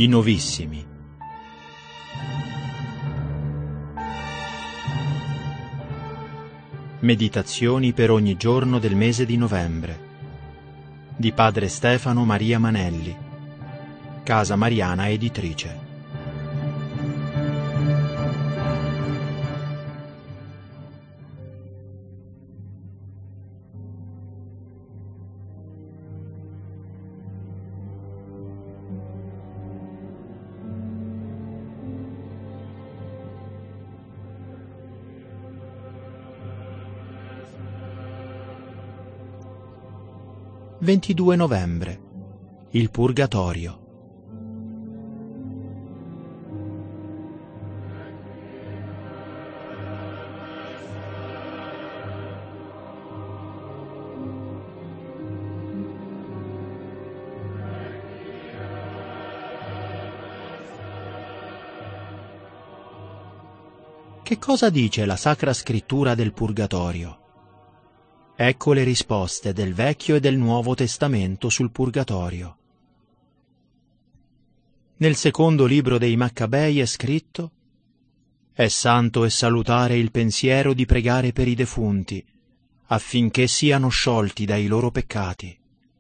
I Novissimi. Meditazioni per ogni giorno del mese di novembre di Padre Stefano Maria Manelli, Casa Mariana Editrice. «22 novembre. Il Purgatorio». Che cosa dice la Sacra Scrittura del Purgatorio? Ecco le risposte del Vecchio e del Nuovo Testamento sul Purgatorio. Nel secondo libro dei Maccabei è scritto: «È santo e salutare il pensiero di pregare per i defunti, affinché siano sciolti dai loro peccati».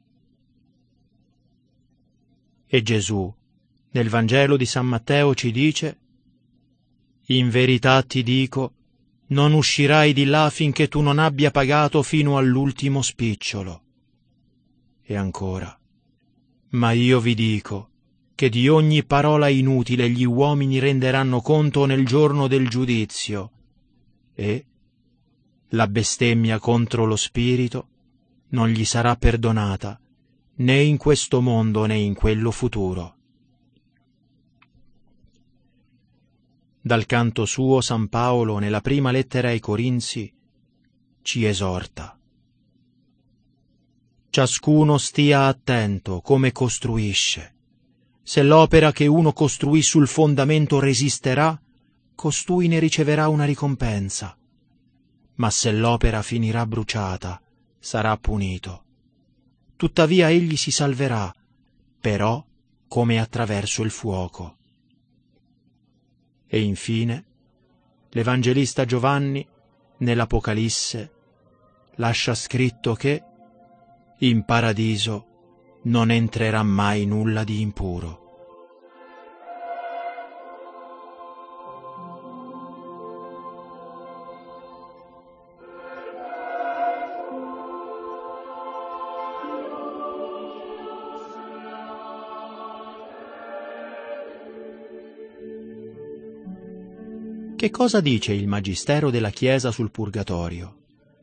E Gesù, nel Vangelo di San Matteo, ci dice: «In verità ti dico, non uscirai di là finché tu non abbia pagato fino all'ultimo spicciolo». E ancora: «Ma io vi dico che di ogni parola inutile gli uomini renderanno conto nel giorno del giudizio, e la bestemmia contro lo spirito non gli sarà perdonata né in questo mondo né in quello futuro». Dal canto suo San Paolo, nella prima lettera ai Corinzi, ci esorta: «Ciascuno stia attento come costruisce. Se l'opera che uno costruì sul fondamento resisterà, costui ne riceverà una ricompensa. Ma se l'opera finirà bruciata, sarà punito. Tuttavia egli si salverà, però come attraverso il fuoco». E infine l'Evangelista Giovanni, nell'Apocalisse, lascia scritto che in paradiso non entrerà mai nulla di impuro. Che cosa dice il Magistero della Chiesa sul Purgatorio?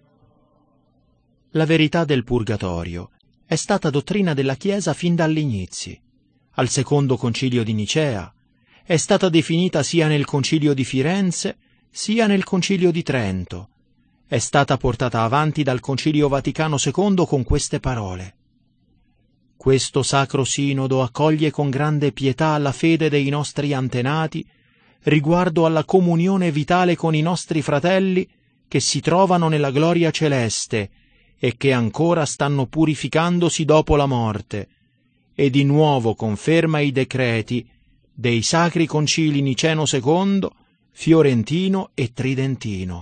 La verità del Purgatorio è stata dottrina della Chiesa fin dagli inizi. Al secondo concilio di Nicea è stata definita sia nel concilio di Firenze sia nel concilio di Trento. È stata portata avanti dal concilio Vaticano II con queste parole: «Questo Sacro Sinodo accoglie con grande pietà la fede dei nostri antenati riguardo alla comunione vitale con i nostri fratelli che si trovano nella gloria celeste e che ancora stanno purificandosi dopo la morte, e di nuovo conferma i decreti dei Sacri Concili Niceno II, Fiorentino e Tridentino».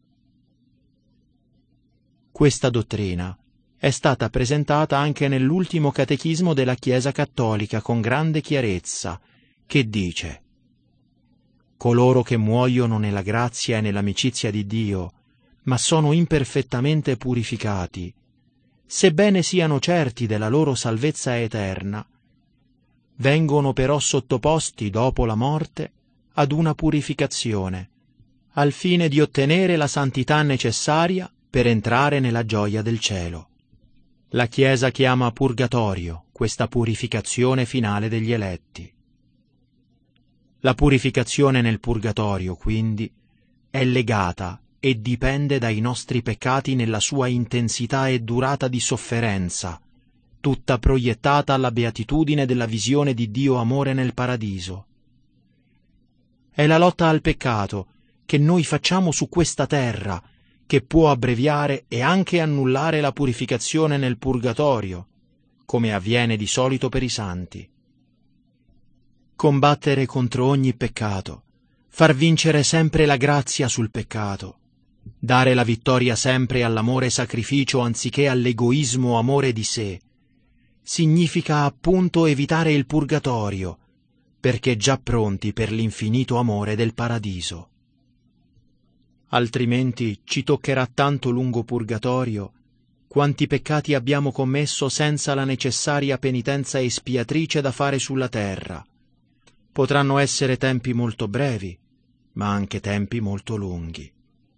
Questa dottrina è stata presentata anche nell'ultimo catechismo della Chiesa Cattolica con grande chiarezza, che dice: «Coloro che muoiono nella grazia e nell'amicizia di Dio, ma sono imperfettamente purificati, sebbene siano certi della loro salvezza eterna, vengono però sottoposti dopo la morte ad una purificazione, al fine di ottenere la santità necessaria per entrare nella gioia del cielo». La Chiesa chiama purgatorio questa purificazione finale degli eletti. La purificazione nel purgatorio, quindi, è legata e dipende dai nostri peccati nella sua intensità e durata di sofferenza, tutta proiettata alla beatitudine della visione di Dio amore nel paradiso. È la lotta al peccato che noi facciamo su questa terra che può abbreviare e anche annullare la purificazione nel purgatorio, come avviene di solito per i santi. combattere contro ogni peccato, far vincere sempre la grazia sul peccato, dare la vittoria sempre all'amore sacrificio anziché all'egoismo amore di sé, significa appunto evitare il purgatorio, perché già pronti per l'infinito amore del paradiso. Altrimenti ci toccherà tanto lungo purgatorio quanti peccati abbiamo commesso senza la necessaria penitenza espiatrice da fare sulla terra. Potranno essere tempi molto brevi, ma anche tempi molto lunghi.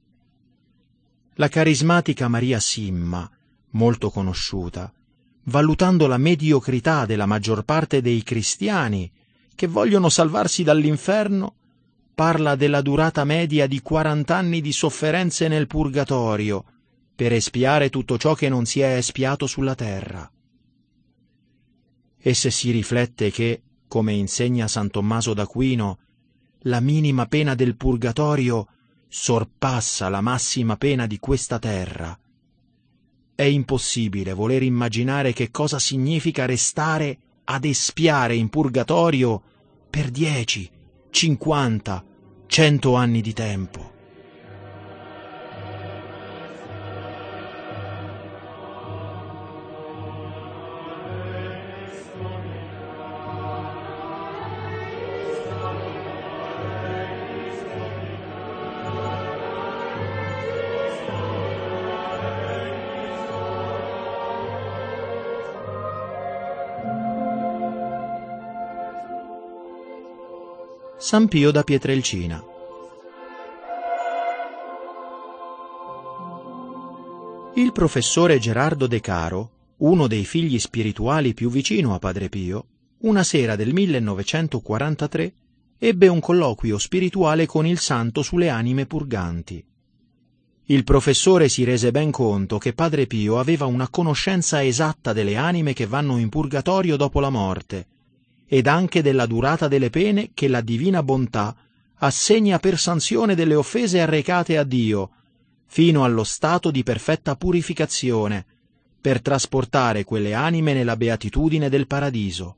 La carismatica Maria Simma, molto conosciuta, valutando la mediocrità della maggior parte dei cristiani che vogliono salvarsi dall'inferno, parla della durata media di 40 anni di sofferenze nel purgatorio per espiare tutto ciò che non si è espiato sulla terra. E se si riflette che, come insegna San Tommaso d'Aquino, la minima pena del purgatorio sorpassa la massima pena di questa terra, è impossibile voler immaginare che cosa significa restare ad espiare in purgatorio per 10, 50, 100 anni di tempo. San Pio da Pietrelcina. Il professore Gerardo De Caro, uno dei figli spirituali più vicino a Padre Pio, una sera del 1943 ebbe un colloquio spirituale con il santo sulle anime purganti. Il professore si rese ben conto che Padre Pio aveva una conoscenza esatta delle anime che vanno in purgatorio dopo la morte, ed anche della durata delle pene che la divina bontà assegna per sanzione delle offese arrecate a Dio, fino allo stato di perfetta purificazione, per trasportare quelle anime nella beatitudine del paradiso.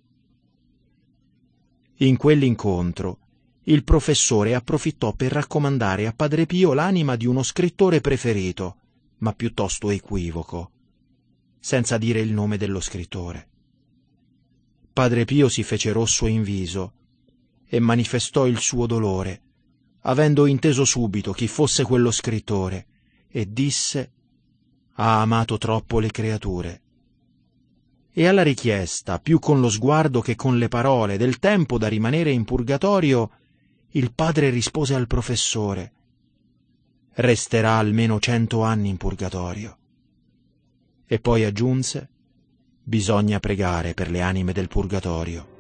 In quell'incontro, il professore approfittò per raccomandare a Padre Pio l'anima di uno scrittore preferito, ma piuttosto equivoco, senza dire il nome dello scrittore. Padre Pio si fece rosso in viso e manifestò il suo dolore, avendo inteso subito chi fosse quello scrittore, e disse: «Ha amato troppo le creature». E alla richiesta, più con lo sguardo che con le parole, del tempo da rimanere in purgatorio, il padre rispose al professore: «Resterà almeno 100 anni in purgatorio». E poi aggiunse: «Bisogna pregare per le anime del purgatorio».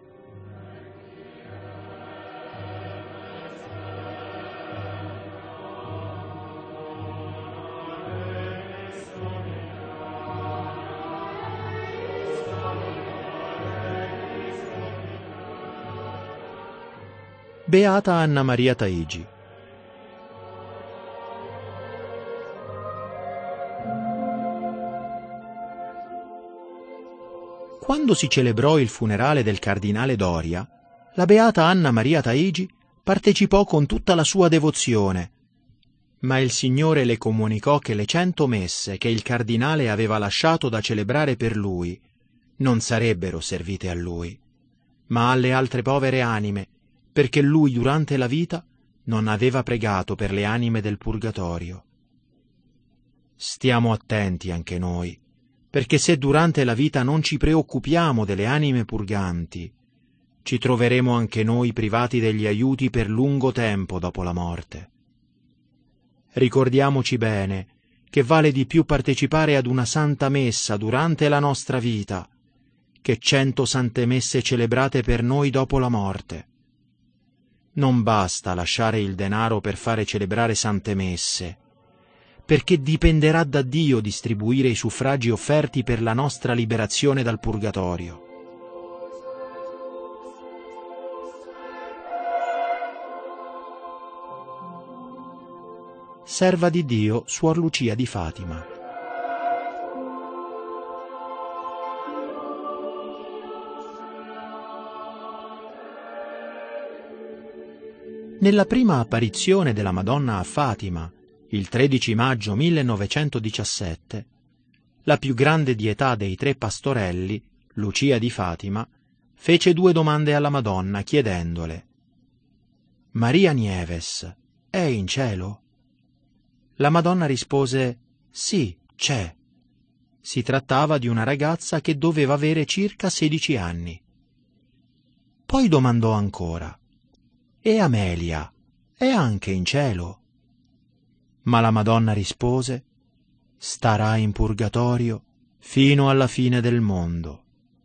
Beata Anna Maria Taigi. Quando si celebrò il funerale del cardinale Doria, la beata Anna Maria Taigi partecipò con tutta la sua devozione, ma il Signore le comunicò che le 100 messe che il cardinale aveva lasciato da celebrare per lui non sarebbero servite a lui, ma alle altre povere anime, perché lui durante la vita non aveva pregato per le anime del purgatorio. Stiamo attenti anche noi, perché se durante la vita non ci preoccupiamo delle anime purganti, ci troveremo anche noi privati degli aiuti per lungo tempo dopo la morte. Ricordiamoci bene che vale di più partecipare ad una santa messa durante la nostra vita che 100 sante messe celebrate per noi dopo la morte. Non basta lasciare il denaro per fare celebrare sante messe, perché dipenderà da Dio distribuire i suffragi offerti per la nostra liberazione dal purgatorio. Serva di Dio, Suor Lucia di Fatima. Nella prima apparizione della Madonna a Fatima, il 13 maggio 1917, la più grande di età dei tre pastorelli, Lucia di Fatima, fece 2 domande alla Madonna chiedendole: «Maria Nieves è in cielo?» La Madonna rispose: «Sì, c'è». Si trattava di una ragazza che doveva avere circa 16 anni. Poi domandò ancora: «E Amelia è anche in cielo?» Ma la Madonna rispose: «Starà in purgatorio fino alla fine del mondo».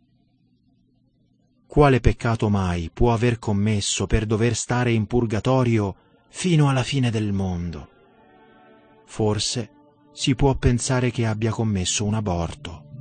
Quale peccato mai può aver commesso per dover stare in purgatorio fino alla fine del mondo? Forse si può pensare che abbia commesso un aborto.